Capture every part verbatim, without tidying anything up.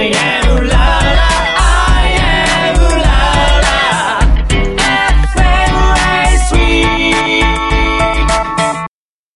I am la la I am la la エフエム ライスウィー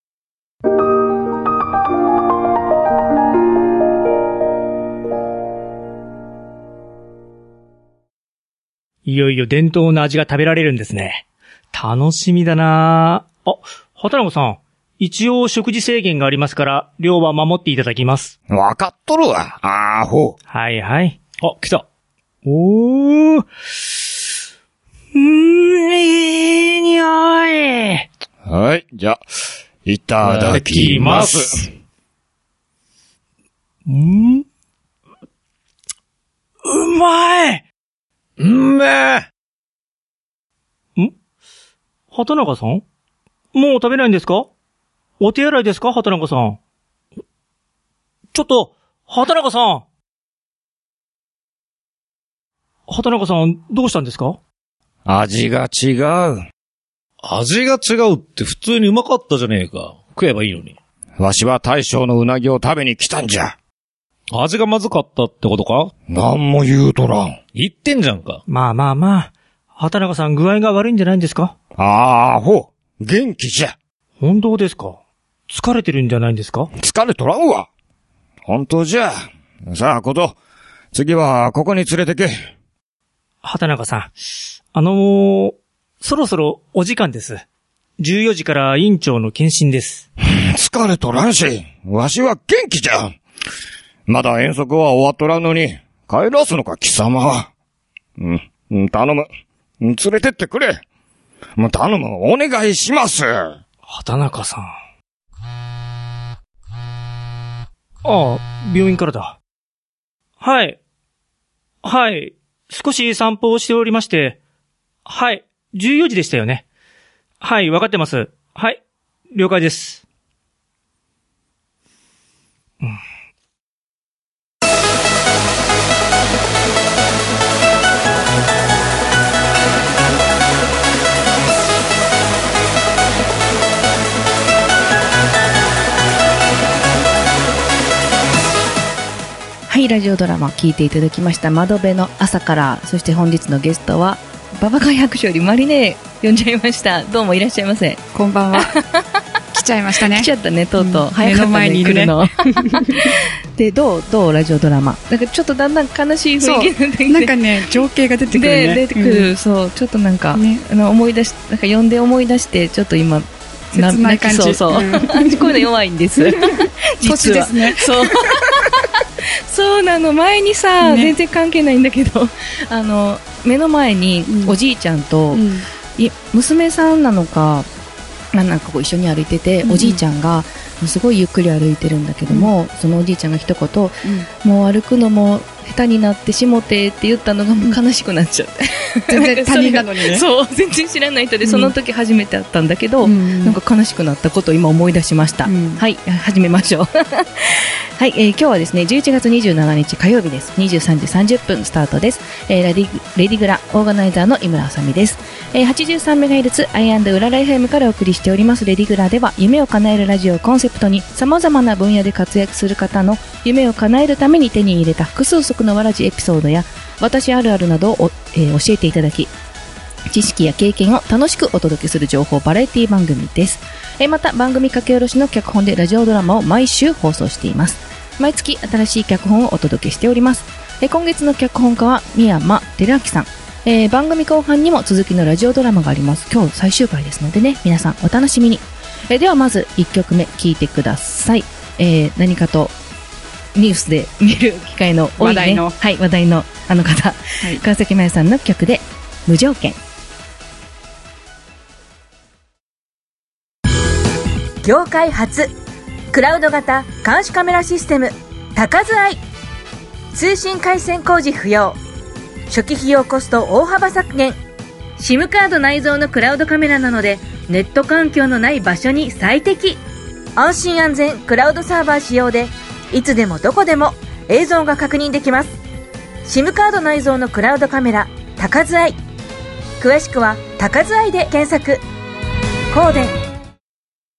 いよいよ伝統の味が食べられるんですね。楽しみだなぁ。あ、畑中さん。一応食事制限がありますから、量は守っていただきます。 わかっとるわ、アホ。 はいはい。 あ、来た。 おー。うーん、いい匂い。 はい、じゃあ、いただきます。 うん、うまい。 うんめえ。ん？畑中さん？もう食べないんですか？お手洗いですか、畑中さん。ちょっと、畑中さん。畑中さん、どうしたんですか？ 味が違う。 味が違うって普通にうまかったじゃねえか。食えばいいのに。 わしは大将のうなぎを食べに来たんじゃ。 味がまずかったってことか？ なんも言うとらん。 言ってんじゃんか。 まあまあまあ。畑中さん具合が悪いんじゃないんですか？ あーほ。元気じゃ。 本当ですか？疲れてるんじゃないんですか？ 疲れとらんわ。本当じゃ。さあ、こと。次はここに連れてけ。 畑中さん。あのー、そろそろお時間です。じゅうよじから委員長の検診です。 疲れとらんし、わしは元気じゃ。まだ遠足は終わっとらんのに、帰らすのか貴様は。うん、頼む。連れてってくれ。もう頼む、お願いします。 畑中さん。ああ、病院からだ。はい。はい。少し散歩をしておりまして。はい。じゅうよじでしたよね。はい、わかってます。はい。了解です。うん。 はい、ラジオドラマ聞いていただきました窓辺の朝から。そして本日のゲストはババカ百姓よりマリネ呼んじゃいました。どうもいらっしゃいませ。 こんばんは。来ちゃいましたね。 来ちゃったね、とうとう、 うん、早かったね、目の前にいるね。 来るので、どうどうラジオドラマ。なんかちょっとだんだん悲しい雰囲気になってきて、 なんかね、情景が出てくるね。 で出てくる、うん、そうちょっとなんか、ね、あの思い出しなんか読んで思い出してちょっと今切ない感じ。 そうそう。うん、こういうの弱いんです。 実はですね。 そう。そうなの。前にさ、ね、全然関係ないんだけど、あの目の前におじいちゃんと、うん、い娘さんなのかなんかこう一緒に歩いてて、うん、おじいちゃんがすごいゆっくり歩いてるんだけども、うん、そのおじいちゃんが一言、うん、もう歩くのも下手になってしもてって言ったのがもう悲しくなっちゃって、 うん、全然他人なのにね。 そう全然知らない人で、その時初めて会ったんだけど、うん、なんか悲しくなったことを今思い出しました。うん、はい、始めましょう。はい、えー、今日はですねじゅういちがつにじゅうしちにち火曜日です。にじゅうさんじさんじゅっぷんスタートです。えー、レディレディグラオーガナイザーの井村あさみです。えー、はちじゅうさんメガヘルツ アイアンド うらら エフエム からお送りしておりますレディグラでは、夢を叶えるラジオをコンセプトに様々な分野で活躍する方の夢を叶えるために手に入れた複数足のわらじエピソードや私あるあるなどを、えー、教えていただき、知識や経験を楽しくお届けする情報バラエティ番組です。えー、また番組書き下ろしの脚本でラジオドラマを毎週放送しています。毎月新しい脚本をお届けしております。えー、今月の脚本家は宮山照明さん。えー、番組後半にも続きのラジオドラマがあります。今日最終回ですのでね、皆さんお楽しみに。えー、ではまずいっきょくめ聴いてください。えー、何かとニュースで見る機会の多い、ね、話題の、はい、話題のあの方、はい、川崎麻世さんの曲で無条件。 業界初クラウド型監視カメラシステム高津愛。通信回線工事不要、初期費用コスト大幅削減、 SIM カード内蔵のクラウドカメラなのでネット環境のない場所に最適。安心安全クラウドサーバー使用でいつでもどこでも映像が確認できます。 SIM カード内蔵のクラウドカメラ高津愛。詳しくは高津愛で検索。コーデ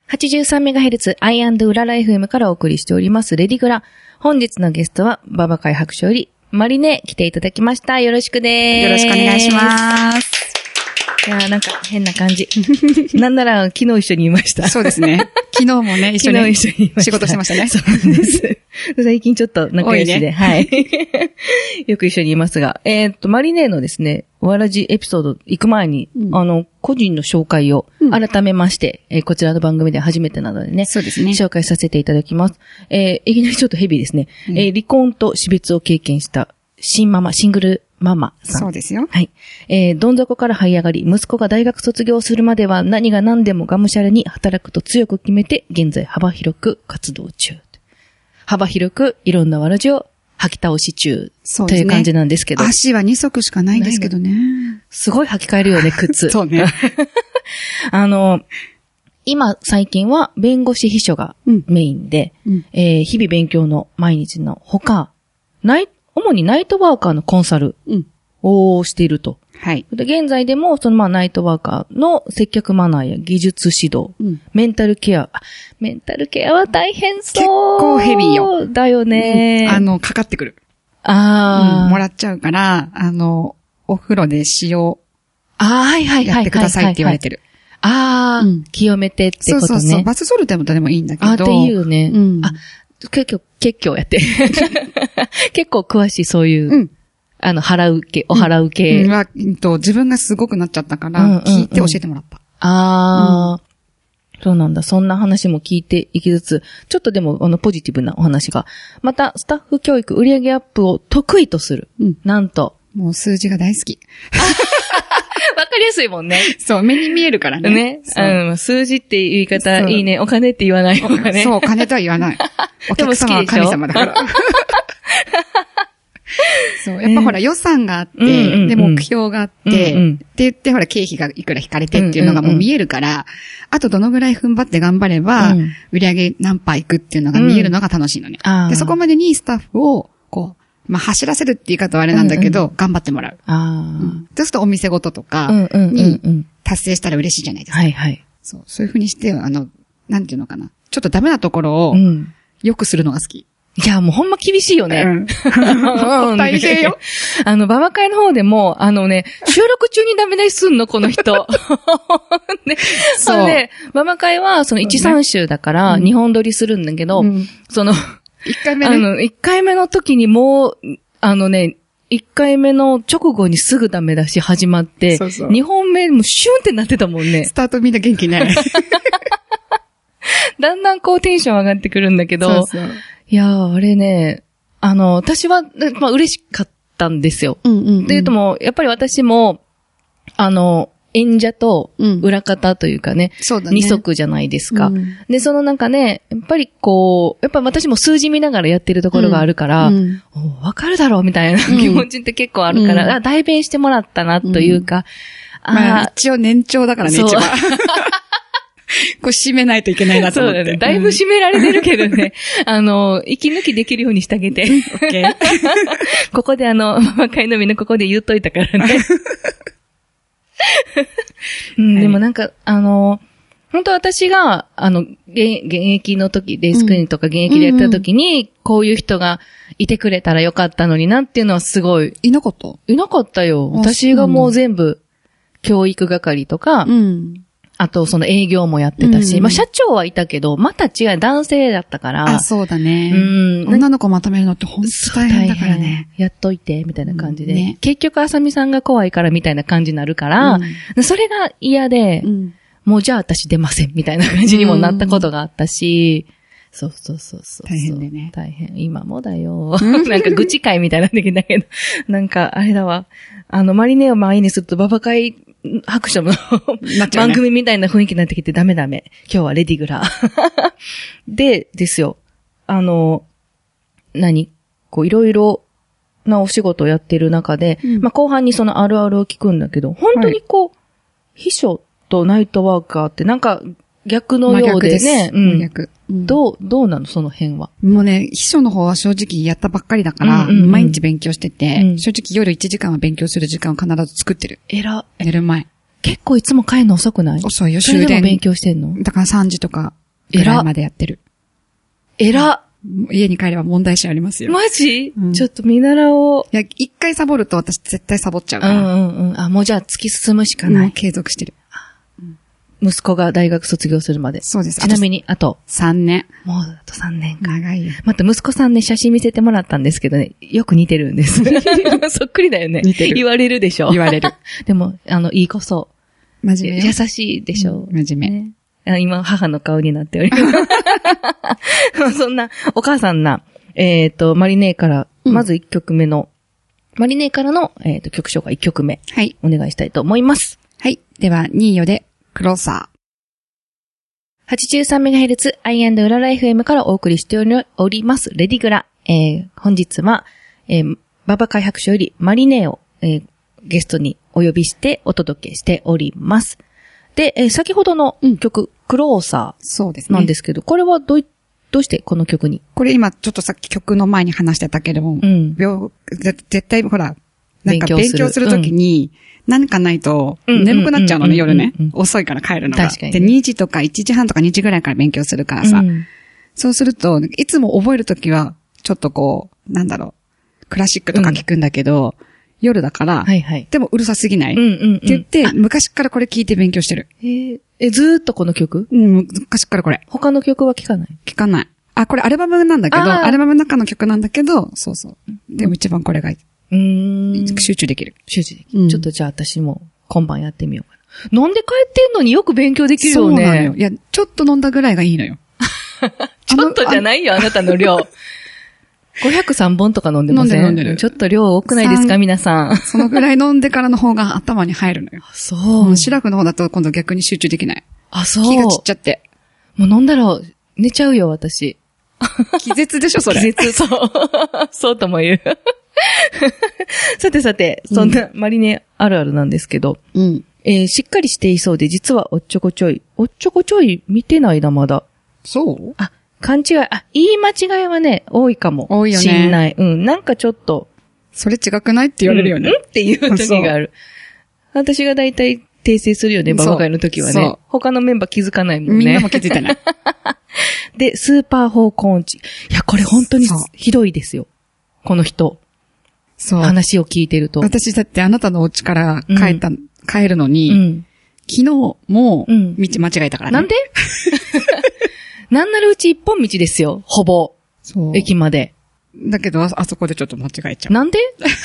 はちじゅうさんメガヘルツ アイアンド うらら エフエム からお送りしておりますレディグラ。本日のゲストはババカイ白書よりマリネ来ていただきました。よろしくです。 よろしくお願いします。 いやーなんか変な感じ。なんなら昨日一緒にいました。 そうですね。昨日もね、一緒に昨日一緒にいました仕事してましたね。 そうなんです。最近ちょっと仲良しで、 ね、 はい。よく一緒にいますが、えー、っと、マリネのですね、わらじエピソード行く前に、うん、あの、個人の紹介を改めまして、うん、えー、こちらの番組で初めてなのでね、 そうですね。 紹介させていただきます。えー、いきなりちょっとヘビーですね。うん、えー、離婚と死別を経験した新ママ、シングルママさん。 そうですよ。 はい。えー、どん底から這い上がり、息子が大学卒業するまでは何が何でもがむしゃらに働くと強く決めて、現在幅広く活動中。幅広くいろんなわらじを吐き倒し中。そうですね。という感じなんですけど。 足はに足しかないんですけどね。 すごい履き替えるよね、靴。 そうね。 あの、今、最近は弁護士秘書がメインで、うん、えー、日々勉強の毎日のほか、ナイ主にナイトワーカーのコンサルをしていると。 うん、はい。 で、現在でも、そのまあナイトワーカーの接客マナーや技術指導、うん、メンタルケア、メンタルケアは大変そう。 結構ヘビーよ。 だよね、 うん。あの、かかってくる。 ああ、 うん。もらっちゃうから、あの、お風呂で塩、 ああ、はいはいはい。 やってくださいって言われてる。 ああ、うん、清めてってことね。 そうそうそう。バスソルトでもいいんだけど。 あっていうね。 うん。 あ、結構、結構やって。結構詳しいそういう、うん、あの、払う系、お払う系。 うん、は、うんと、自分がすごくなっちゃったから、うんうんうん、聞いて教えてもらった。 ああ、うん、そうなんだ。そんな話も聞いていきつつ、ちょっとでも、あの、ポジティブなお話が。また、スタッフ教育、売上アップを得意とする。うん、なんと。 もう数字が大好き。 わかりやすいもんね。 そう、目に見えるからね。 ね。うん、数字っていう言い方いいね。お金って言わない方がね。 そう、金とは言わない。お客様は神様だから。そう、やっぱほら予算があって、うんうんうん、で、目標があって、うんうん、で言ってほら経費がいくら引かれてっていうのがもう見えるから、うんうんうん、あとどのぐらい踏ん張って頑張れば、うん、売り上げ何パーいくっていうのが見えるのが楽しいのね。うん、で、そこまでにスタッフを、こう、まあ、走らせるって言い方はあれなんだけど、うんうん、頑張ってもらう。あうん、そうするとお店ごととかに達成したら嬉しいじゃないですか。 はいはい。 そう、そういうふうにして、あの、なんていうのかな。ちょっとダメなところを、良くするのが好き。 いや、もうほんま厳しいよね。うん、 大変よ。 あの、ババ会の方でも、あのね、収録中にダメ出しすんの、この人。ね、そう。で、ババ会は、そのいち、さん週だから、にほん撮りするんだけど、うん、その、 一回目ね。 あの、一回目の時にもう、あのね、一回目の直後にすぐダメ出し始まって、そうそう。二本目もシュンってなってたもんね。 スタートみんな元気ない。 だんだんこうテンション上がってくるんだけど、そうそう。いやー、あれね、あの、私は、まあ嬉しかったんですよ。うんうん、うん。っていうとも、やっぱり私も、あの、演者と裏方というかね、うん、そうだね。二足じゃないですか、うん。で、そのなんかね、やっぱりこう、やっぱ私も数字見ながらやってるところがあるから、わ、うん、かるだろうみたいな気持ちって結構あるから、うん、あ代弁してもらったなというか、 うん、まあ一応年長だからね、一番。こう締めないといけないなと思って。 そうだね。だいぶ締められてるけどね。うん、あの、息抜きできるようにしてあげて。オッケー。ここであの、若いのみんなここで言っといたからね。うん、でもなんか、はい、あの、本当私が、あの、現、現役の時、デイスクリーンとか現役でやった時に、うん、こういう人がいてくれたらよかったのになっていうのはすごい。 いなかったいなかったよ。私がもう全部、教育係とか、うん、あとその営業もやってたし、うん、まあ社長はいたけど、また違う男性だったから。 あ、そうだね。うん。女の子まとめるのって本当大変だからね。 やっといて、みたいな感じで。うんね、結局、あさみさんが怖いからみたいな感じになるから、うん、それが嫌で、うん、もうじゃあ私出ません、みたいな感じにもなったことがあったし、うん、そうそうそうそう。 大変でね。 大変。今もだよ。なんか愚痴会みたいなんだけど、なんかあれだわ。あの、マリネを前にするとババ会白書の番組みたいな雰囲気になってきてダメダメ。今日はレディグラー。で、ですよ。あの、何こういろいろなお仕事をやってる中で、うん、まあ後半にそのあるあるを聞くんだけど、本当にこう、はい、秘書とナイトワーカーってなんか逆のようでね。 うん。逆。 うん、どう、どうなのその辺は。 もうね、秘書の方は正直やったばっかりだから、うんうんうん、毎日勉強してて、うん、正直夜いちじかんは勉強する時間を必ず作ってる。 えら。 寝る前。 結構いつも帰るの遅くない？ 遅いよ、 それ終電。 でも勉強してんの？ だからさんじとかぐらいまでやってる。 えら。 家に帰れば問題視ありますよ。 マジ、 うん、 ちょっと見習おう。 いや、一回サボると私絶対サボっちゃうから。 うんうんうん。あ、もうじゃあ突き進むしかない。 もう継続してる。 息子が大学卒業するまで。 そうです。 ちなみに、あと。 さんねん。もうあとさんねんか。 長いよ。 また息子さんね、写真見せてもらったんですけどね、よく似てるんです。そっくりだよね。 似てる。 言われるでしょ。 言われる。 でも、あの、いい子そう。 真面目。 優しいでしょ。 うん、真面目。 ね、今、母の顔になっております。そんな、お母さんな、えっ、ー、と、マリネーから、うん、まずいっきょくめの、マリネーからの、えっ、ー、と、曲紹介いっきょくめ。 はい。 お願いしたいと思います。 はい。では、ニーヨで、クローサー。 はちじゅうさんメガヘルツ アイアンド ウララ エフエム からお送りしております、レディグラ。えー、本日は、えー、馬場開白書よりマリネーを、えー、ゲストにお呼びしてお届けしております。で、えー、先ほどの曲、うん、クローサーなんですけど、これはどうい、どうしてこの曲に？ これ今ちょっとさっき曲の前に話してたけども、うん、絶対ほら、なんか勉強するときに、何かないと眠くなっちゃうのね、夜ね。遅いから帰るのが。 確かに、 ね。で、にじとかいちじはんとかにじぐらいから勉強するからさ。うん、そうすると、いつも覚えるときは、ちょっとこう、なんだろう、クラシックとか聞くんだけど、うん、夜だから、はいはい、でもうるさすぎない、うんうんうん、って言って、昔からこれ聞いて勉強してる。 えー、え、ずーっとこの曲？ うん、昔からこれ。 他の曲は聞かない？ 聞かない。あ、これアルバムなんだけど、アルバムの中の曲なんだけど、そうそう。でも一番これがいい。うーん、集中できる。 集中できる。うん、ちょっとじゃあ私も今晩やってみようかな。飲んで帰ってんのによく勉強できるよね。 そうなのよ。いや、ちょっと飲んだぐらいがいいのよ。 ちょっとじゃないよ、あなたの量。ごひゃくさんぼんとか飲んでません？飲んでる飲んでる。ちょっと量多くないですか、皆さん。 そのぐらい飲んでからの方が頭に入るのよ。 そう。 うん、シラフの方だと今度逆に集中できない。 あ、そう。 気が散っちゃって。 もう飲んだら寝ちゃうよ、私。 気絶でしょ、それ。 気絶、そう。そうとも言う。さてさて、そんなマリネあるあるなんですけど、うん、えー、しっかりしていそうで、実はおっちょこちょい。おっちょこちょい見てないな、まだ。 そうあ、勘違い、あ、言い間違いはね、多いかも。 多いよね。 しんない。うん、なんかちょっと。 それ違くないって言われるよね。 うん、うんっていう時がある。私がだいたい訂正するよね、ババ会の時はね。他のメンバー気づかないもんね。 みんなも気づいてない。 で、スーパー方向音痴。いや、これ本当にひどいですよ。この人。そう。話を聞いてると。 私だってあなたのお家から帰った、うん、帰るのに、うん、昨日も道間違えたからね。 なんでなんならうち一本道ですよ。ほぼ。そう。駅まで。 だけどあ、あそこでちょっと間違えちゃう。 なんで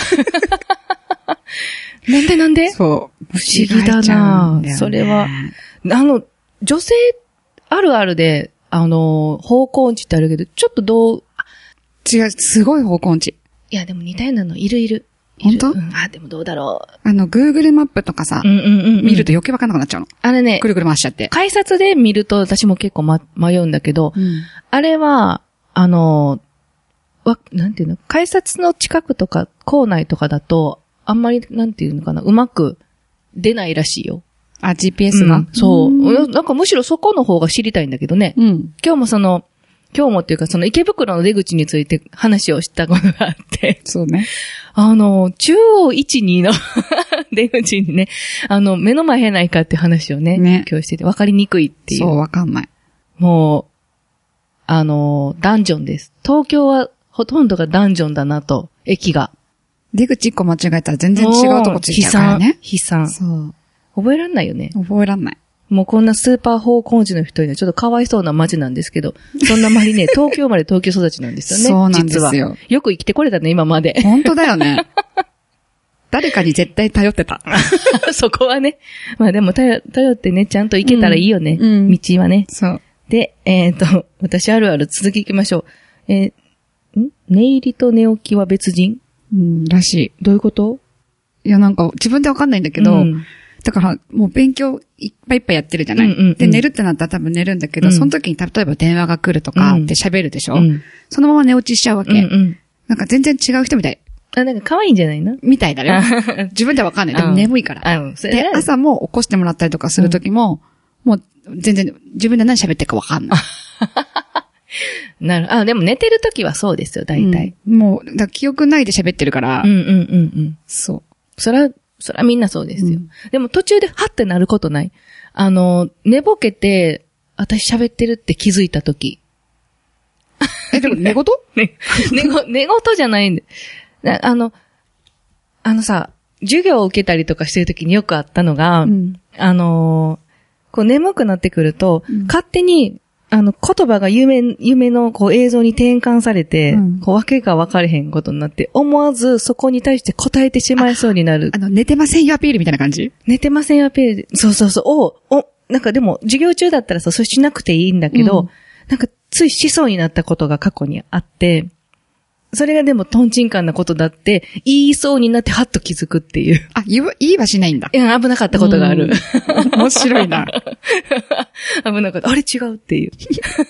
なんでなんでそう。 不思議だな、ね、それは。あの、女性あるあるで、あの、方向音痴ってあるけど、ちょっとどう、 違う、すごい方向音痴。 いや、でも似たようなのいるいる。 本当？ うん、あ、でもどうだろう。 あの、Google マップとかさ、うんうんうんうん、見ると余計わかんなくなっちゃうの。 あれね、 くるくる回しちゃって。 改札で見ると私も結構、ま、迷うんだけど、うん、あれは、あの、わ、なんていうの、改札の近くとか、構内とかだと、あんまり、なんていうのかな、うまく出ないらしいよ。 あ、ジーピーエス が、うん、 そう。なんかむしろそこの方が知りたいんだけどね。うん、今日もその、今日もっていうかその池袋の出口について話をしたことがあって。 そうね。 あの、中央いち、にの出口にね、あの、目の前へないかって話をね、ね今日してて分かりにくいっていう。 そう、分かんない。 もう、あの、ダンジョンです。東京はほとんどがダンジョンだなと、駅が。 出口一個間違えたら全然違うとこついちゃうからね。 悲惨。悲惨。そう。覚えらんないよね。 覚えらんない。 もうこんなスーパー方向音痴の人にはちょっとかわいそうな街なんですけど、そんなまりね、東京生まれ東京育ちなんですよね。 そうなんですよ。実は。 よく生きてこれたね、今まで。 本当だよね。誰かに絶対頼ってた。 そこはね。まあでも頼、頼ってね、ちゃんと行けたらいいよね。うん、道はね。 そう。 で、えっ、ー、と、私あるある続き行きましょう。えー、ん寝入りと寝起きは別人？ うん、らしい。 どういうこと？ いや、なんか自分でわかんないんだけど、うん、だからもう勉強いっぱいいっぱいやってるじゃない、うんうんうん、で、寝るってなったら多分寝るんだけど、うん、その時に例えば電話が来るとかって喋るでしょ、うん、そのまま寝落ちしちゃうわけ。うんうん、なんか全然違う人みたい。 あ、なんか可愛いんじゃないのみたいだよ。自分ではわかんない。でも眠いから。 ああで、朝も起こしてもらったりとかする時も、うん、もう全然自分で何喋ってるかわかんない。 なる。あ、でも寝てる時はそうですよ、大体。 うん、もう、だ記憶ないで喋ってるから。 うんうんうんうん。 そう。 それは、 それはみんなそうですよ。うん、でも途中でハッてなることない。あの、寝ぼけて、私喋ってるって気づいたとき。 え、でも寝言ね、寝ご、寝言じゃないんで。あの、あのさ、授業を受けたりとかしてるときによくあったのが、うん、あのー、こう眠くなってくると、うん、勝手に、あの、言葉が夢、夢のこう映像に転換されて、うん、こうわけが分かれへんことになって、思わずそこに対して答えてしまいそうになる。 あ, あの、寝てませんよアピールみたいな感じ？ 寝てませんよアピール。そうそうそう。お、お、なんかでも、授業中だったらさ、それしなくていいんだけど、うん、なんかついしそうになったことが過去にあって、それがでもトンチンカンなことだって、言いそうになってハッと気づくっていう。 あ、言う、言いはしないんだ。 いや、危なかったことがある。 面白いな。 危なかった。あれ違うっていう。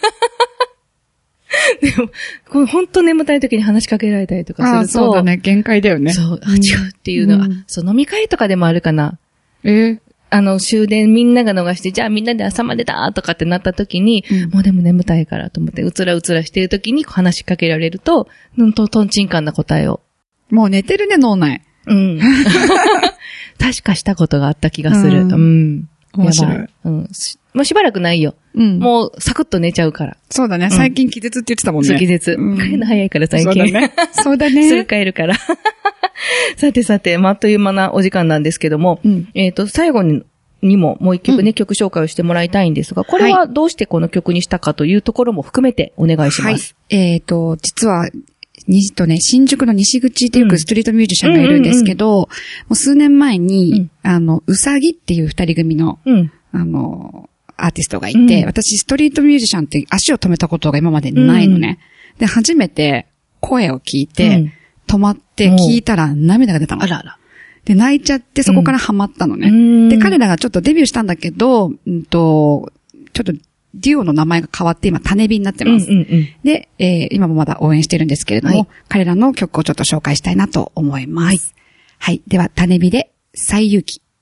でも、この本当眠たい時に話しかけられたりとかすると。あ、 そうだね。限界だよね。 そう、あ、違うっていうのは、うん、そう、飲み会とかでもあるかな。 えーあの、終電みんなが逃して、じゃあみんなで朝までだとかってなった時に、うん、もうでも眠たいからと思って、うつらうつらしてる時に話しかけられると、うんと、トンチンカンな答えを。 もう寝てるね、脳内。 うん。確かしたことがあった気がする。うん。うん、 面白い。 うん。もうしばらくないよ。うん。もう、サクッと寝ちゃうから。 そうだね。最近気絶って言ってたもんね。 そう、気絶。うん、帰るの早いから最近。 そうだね。そうだね。 すぐ帰るから。さてさて、まあ、あっという間なお時間なんですけども、うん、えっと、最後に、にももう一曲ね、うん、曲紹介をしてもらいたいんですが、これはどうしてこの曲にしたかというところも含めてお願いします。 はい、えっ、ー、と、実は、にとね、新宿の西口っていうストリートミュージシャンがいるんですけど、うんうんうん、もう数年前に、うん、あの、うさぎっていう二人組の、うん、あの、アーティストがいて、うん、私ストリートミュージシャンって足を止めたことが今までないのね。うん、で、初めて声を聞いて、うん、止まって聞いたら涙が出たの。 あらあら。 で、泣いちゃってそこからハマったのね。うん、で、彼らがちょっとデビューしたんだけど、うんと、ちょっとデュオの名前が変わって今種火になってます。うんうんうん、で、えー、今もまだ応援してるんですけれども、はい、彼らの曲をちょっと紹介したいなと思います。はい。はい、では、種火で、最勇気。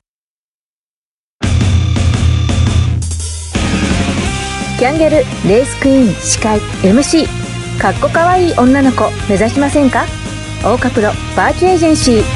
キャンゲル、レースクイーン、司会、エムシー。かっこかわいい女の子、目指しませんか？大花プロ、バーチエージェンシー。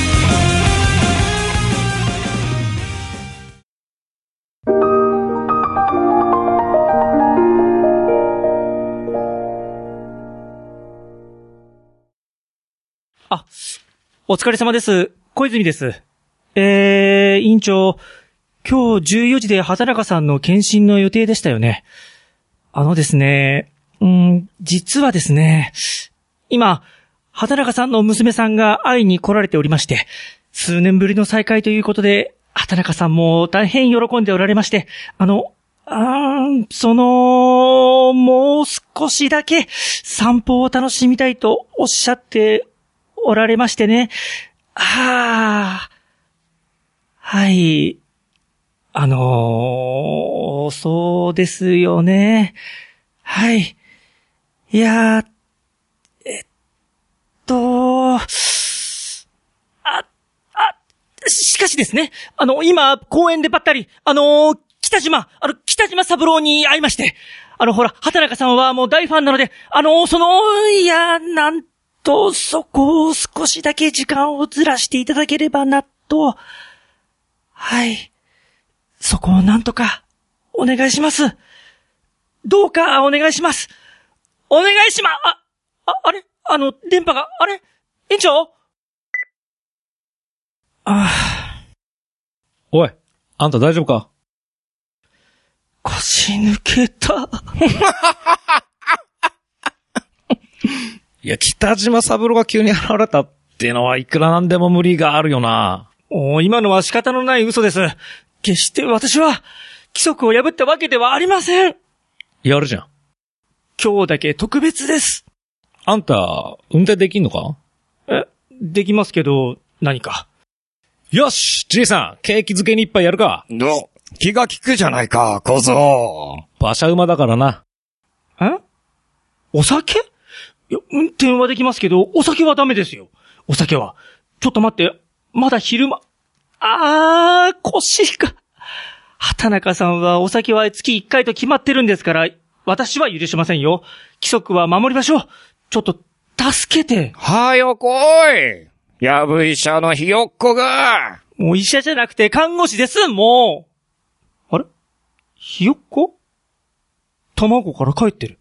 あ、お疲れ様です。小泉です。えー、委員長、今日じゅうよじで畑中さんの検診の予定でしたよね。あのですね、うん、実はですね、今、畑中さんの娘さんが会いに来られておりまして、数年ぶりの再会ということで、畑中さんも大変喜んでおられまして、あの、あーその、もう少しだけ散歩を楽しみたいとおっしゃっておられましてね。ああ、はい。あのー、そうですよね。はい。いやー、えっと、あ、あ、しかしですね、あの、今、公園でばったり、あのー、北島、あの、北島三郎に会いまして、あの、ほら、畑中さんはもう大ファンなので、あのー、その、いや、なんと、そこを少しだけ時間をずらしていただければな、と、はい。そこをなんとか、お願いします。どうか、お願いします。お願いしま、あ、あ、あれあの、電波が、あれ委員長ああ。 おい、あんた大丈夫か？ 腰抜けた。 いや、北島三郎が急に現れたっていうのはいくらなんでも無理があるよな。 おー、今のは仕方のない嘘です。決して私は規則を破ったわけではありません。 やるじゃん。 今日だけ特別です。 あんた、運転できんのか？ え、できますけど、何か。 よし、じいさん、ケーキ漬けに一杯やるか。 ど、気が利くじゃないか、小僧。 馬車馬だからな。 え？お酒？いや、運転はできますけど、お酒はダメですよ。お酒は。ちょっと待って、まだ昼間。あー、腰が。畑中さんはお酒は月一回と決まってるんですから、私は許しませんよ。規則は守りましょう。ちょっと、助けて。 はよ来い。 やぶ医者のひよっこが。 もう医者じゃなくて看護師です、もう。あれ？ひよっこ？卵から帰ってる。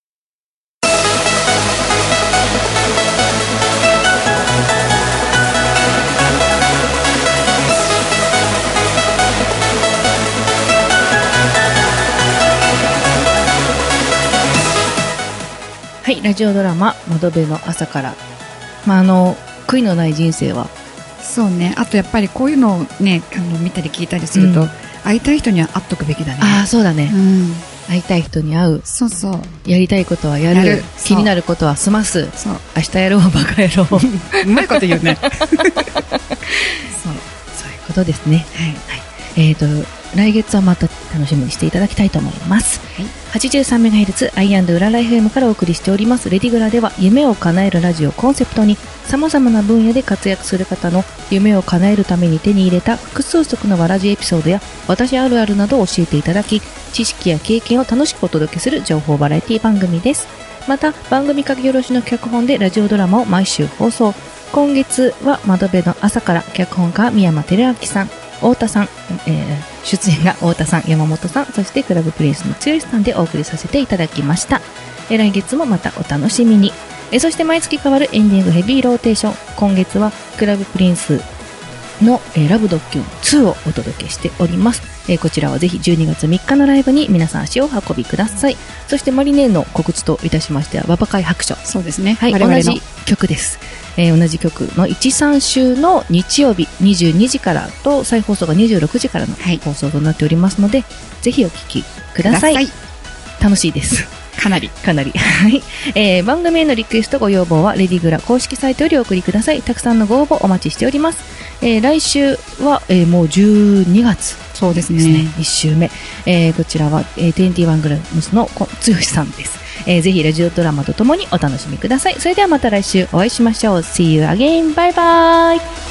はい、ラジオドラマ、窓辺の朝から。まあ、あの、悔いのない人生は。 そうね。あとやっぱりこういうのをね、あの、見たり聞いたりすると、うん、会いたい人には会っとくべきだね。 ああ、そうだね。 うん。 会いたい人に会う。 そうそう。 やりたいことはやる。やる。気になることは済ます。 そう。 明日やろう、バカ野郎。 うまいこと言うね。そう。そういうことですね。はい。はい、えっと、来月はまた楽しみにしていただきたいと思います。はい、はちじゅうさんメガヘルツ アイアンド うらら エフエム からお送りしておりますレディグラでは、夢を叶えるラジオコンセプトに様々な分野で活躍する方の夢を叶えるために手に入れた複数足のわらじエピソードや私あるあるなどを教えていただき、知識や経験を楽しくお届けする情報バラエティ番組です。また番組書き下ろしの脚本でラジオドラマを毎週放送。今月は窓辺の朝から、脚本家宮山照明さん、太田さん、えー、出演が太田さん、山本さん、そしてクラブプリンスの剛さんでお送りさせていただきました。えー、来月もまたお楽しみに。えー、そして毎月変わるエンディングヘビーローテーション。今月はクラブプリンスの、えー、ラブドッキュンツーをお届けしております。えー、こちらはぜひじゅうにがつみっかのライブに皆さん足をお運びください。そしてマリネーの告知といたしましては、ババ会白書。 そうですね。 はい、同じ曲です。えー、同じ曲のいち、さん週の日曜日にじゅうにじからと再放送がにじゅうろくじからの放送となっておりますので、はい、ぜひお聞きください。楽しいです。 かなり。 かなり。はい、えー。番組へのリクエストご要望はレディグラ公式サイトよりお送りください。たくさんのご応募お待ちしております。えー、来週は、えー、もうじゅうにがつ。 そうですね。 いっ週目。えー、こちらは、えー、にじゅういちグラムスの剛さんです。えー、ぜひラジオドラマとともにお楽しみください。それではまた来週お会いしましょう。See you again. バイバイ。